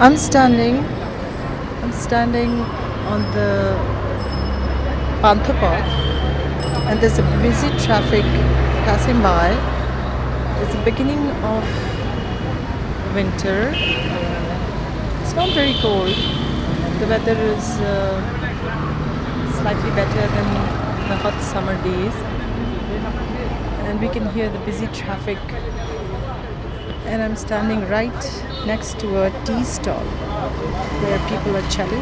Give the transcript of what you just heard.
I'm standing. I'm standing on the Panthapod, and there's a busy traffic passing by. It's the beginning of winter. It's not very cold. The weather is slightly better than the hot summer days, and we can hear the busy traffic. And I'm standing right next to a tea stall where people are chatting.